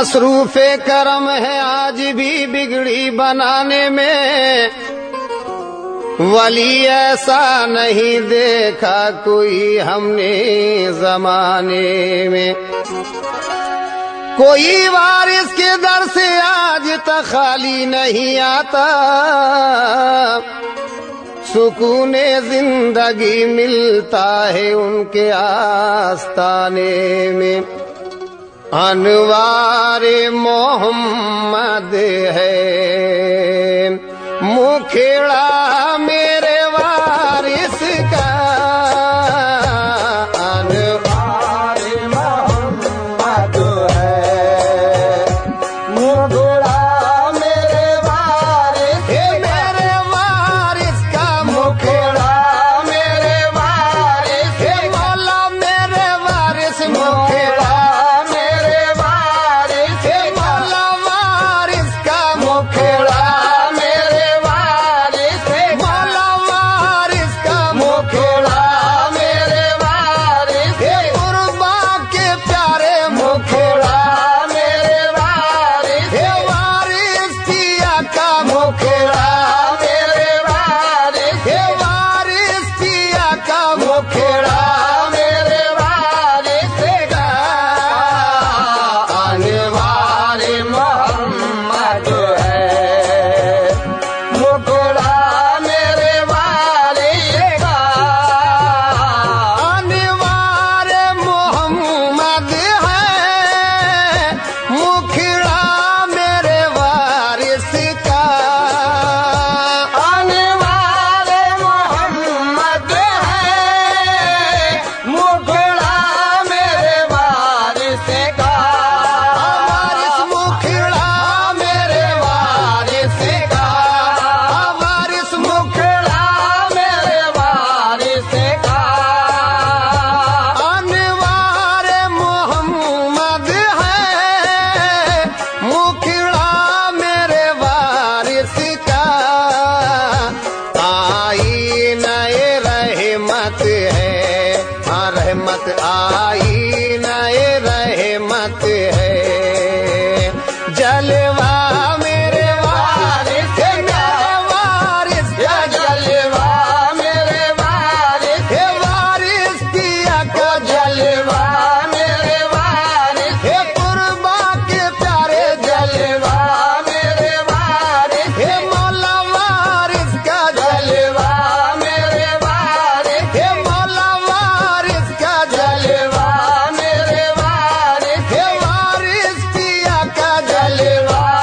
मसरूफे करम है आज भी बिगड़ी बनाने में, वली ऐसा नहीं देखा कोई हमने जमाने में। कोई वारिस के दर से आज तक खाली नहीं आता, सुकूने जिंदगी मिलता है उनके आस्ताने में। अनवारे मोहम्मद है मुखड़ा मेरे वारिस का, अनवारे मोहम्मद है मुखड़ा मेरे वारिस, मेरे वारिस का मुखड़ा मेरे वारिस, मौला मेरे वारिस मुखड़ा मेरे वारिस, मौला वारिस का मुखड़ा रहमत आई नए रहमत है, जलवा मेरे वारिस मेरे वारिस का जलवा मेरे वारिस, वारिस किया का जलवा मेरे वारिस, कुर्बा के प्यारे जलवा मेरे वारिस, मौला वारिस का जलवा मेरे वारिस, मौला वारिस का जलवा मेरे वारिस, वारिस किया का जलवा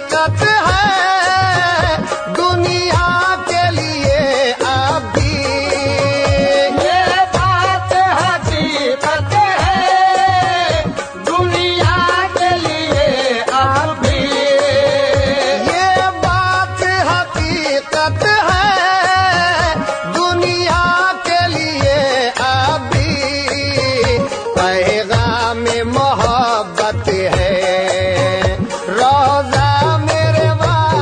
हकीकत है दुनिया के लिए अभी। ये बात हकीकत है दुनिया के लिए अभी। ये बात हकीकत है दुनिया के लिए अभी। पैगाम मोहब्बत है रोजा मेरे वाली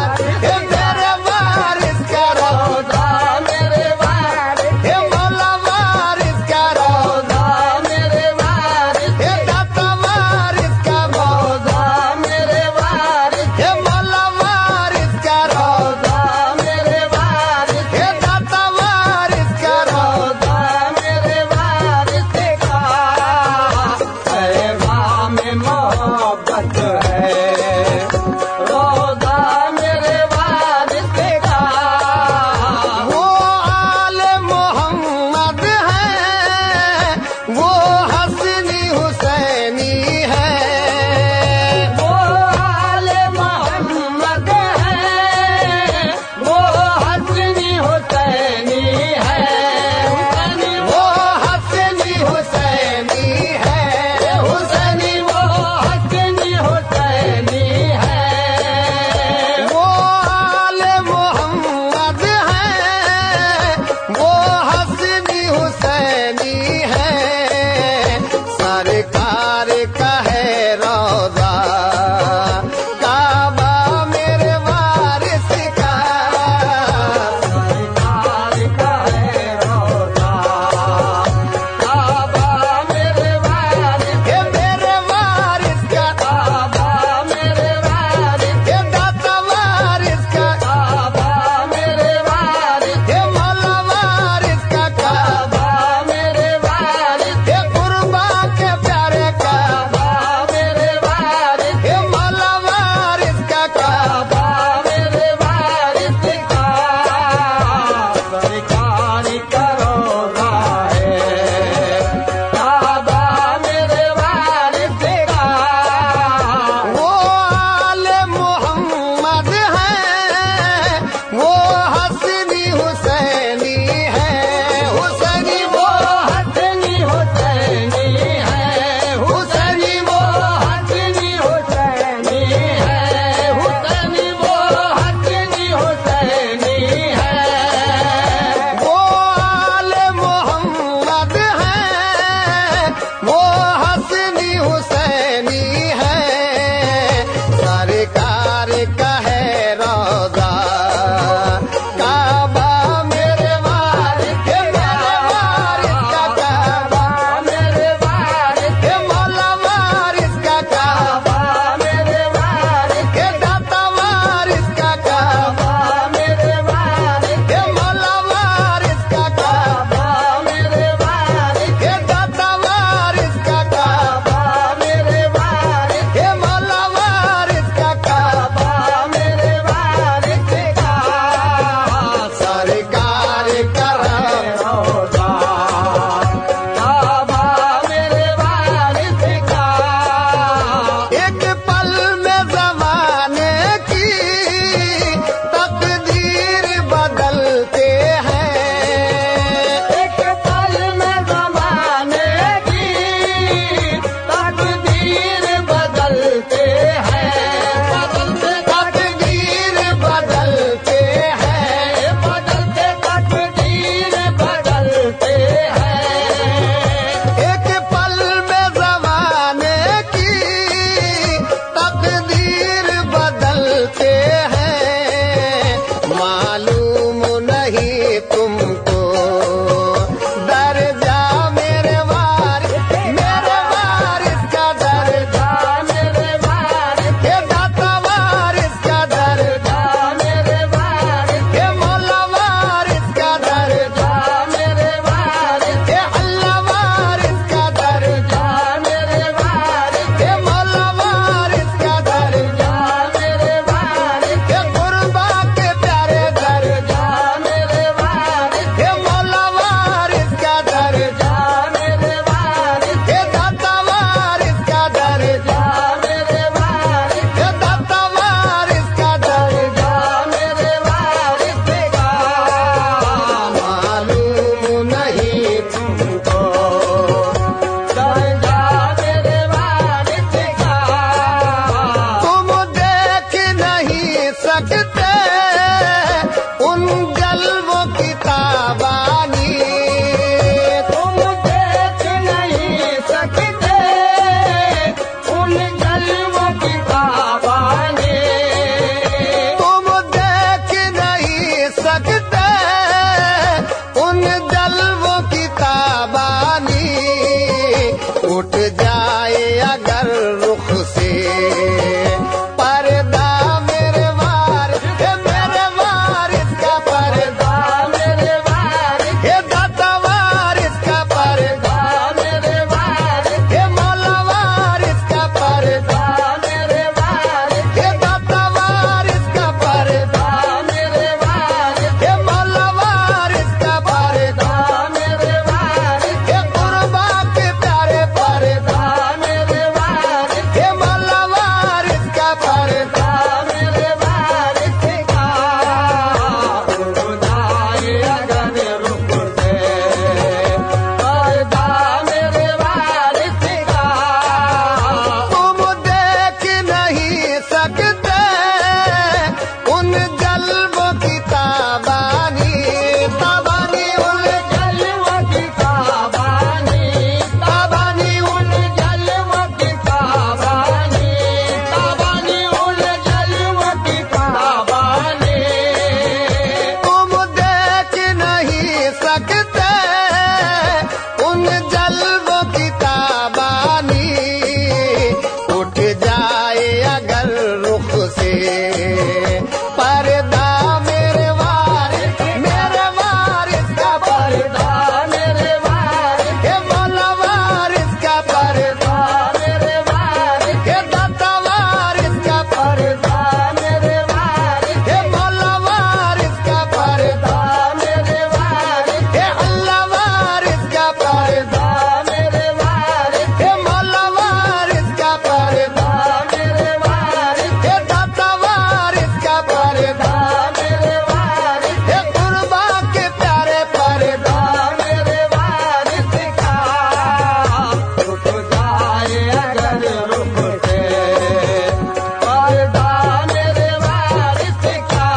पर्दा मेरे वारिस का पर्दा, मेरे वारिस हे मौला वारिस का पर्दा, मेरे वारिस हे दाता वारिस का पर्दा, मेरे वारिस हे मौला वारिस का पर्दा, मेरे वारिस हे अल्लाह वारिस का पर्दा, मेरे वारिस हे मौला वारिस का पर्दा, मेरे वारिस हे दाता वारिस का पर्दा, मेरे वारिस हे कुर्बा के प्यारे पर्दा, मेरे वारिस का रुक जाए अगर रुक के पर्दा मेरे वारिस का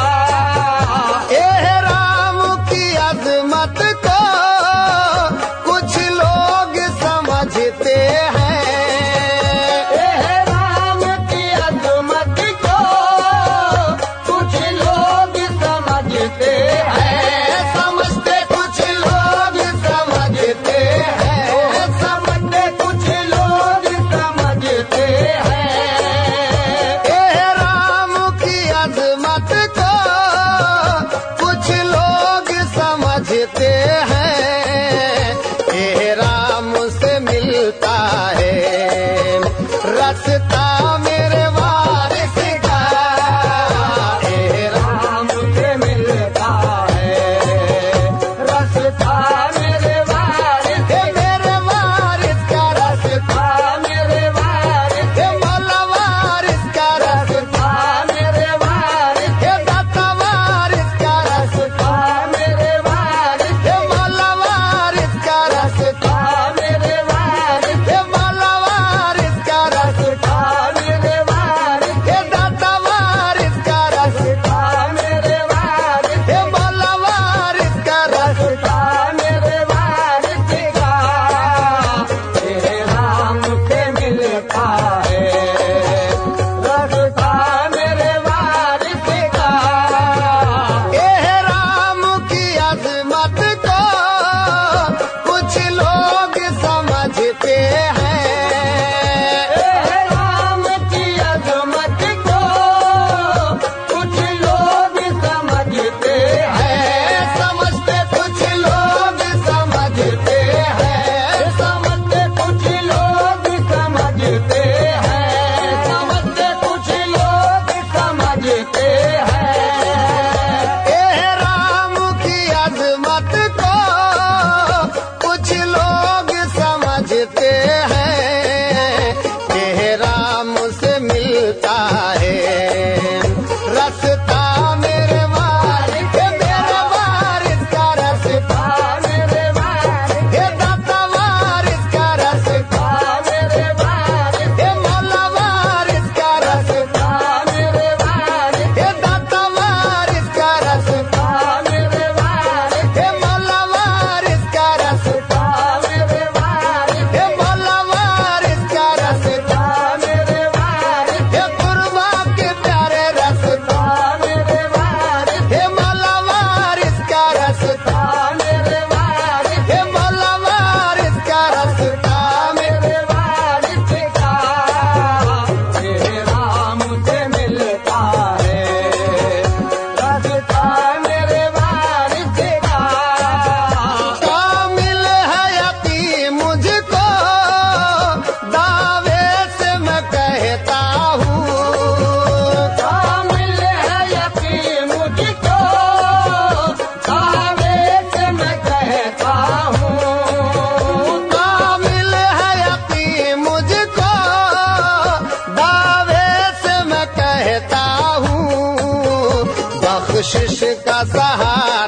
एहराम की अजमत को कुछ लोग समझते हैं, एहराम की अजमत को कुछ लोग समझते हैं समझते कुछ लोग समझते हैं, समझते कुछ लोग समझते हैं एहराम की अजमत को कुछ लोग समझते हैं, एहराम से मिलता है रास्ता मेरे वारिस का, एहराम राम से मिलता है रास्ता मेरे वारिस हे मेरे वारिस का रास्ता, मेरे वारिस हे मौला वारिस का रास्ता, मेरे वारिस हे दाता वारिस का रास्ता, मेरे वारिस हे मौला वारिस का रास्ता, मेरे वारिस हे मौला वारिस का रास्ता, मेरे वारिस हे दाता वारिस का रास्ता, मेरे वारिस हे मौला वारिस का रास्ता, मेरे वारिस का तेरे राम से मिलता है रास्ता मेरे वारिस का एहराम की अजमत को कुछ लोग समझते हैं, राम की अजमत को कुछ लोग समझते हैं समझते कुछ लोग समझते हैं, समझते कुछ लोग समझते हैं समझते कुछ लोग समझते हैं एहराम की अजमत को कुछ लोग समझते हैं, एहराम से मिलता है रास्ता मेरे वारिस, हे मेरे वारिस का रास्ता, मेरे वारिस हे दाता वारिस का रास्ता, मेरे वारिस हे मौला वारिस का रास्ता, मेरे वारिस हे दाता वारिस का रास्ता, मेरे वारिस हे मौला वारिस का रास्ता, मेरे वारिस हे मौला वारिस का रास्ता, मेरे वारिस हे कुर्बा के प्यारे रास्ता, मेरे वारिस हे मौला वारिस का रास्ता, मेरे वारिस हे मौला वारिस का रास्ता, मेरे वारिस का तेरे राम से मिलता है रास्ता मेरे वारिस का कामिल है यकीन मुझको दावे से मैं कहता हूँ, कामिल है यकीन मुझको दावे से मैं कहता हूँ कामिल है यकीन मुझको दावे से मैं कहता हूँ, बख्शिश का सहारा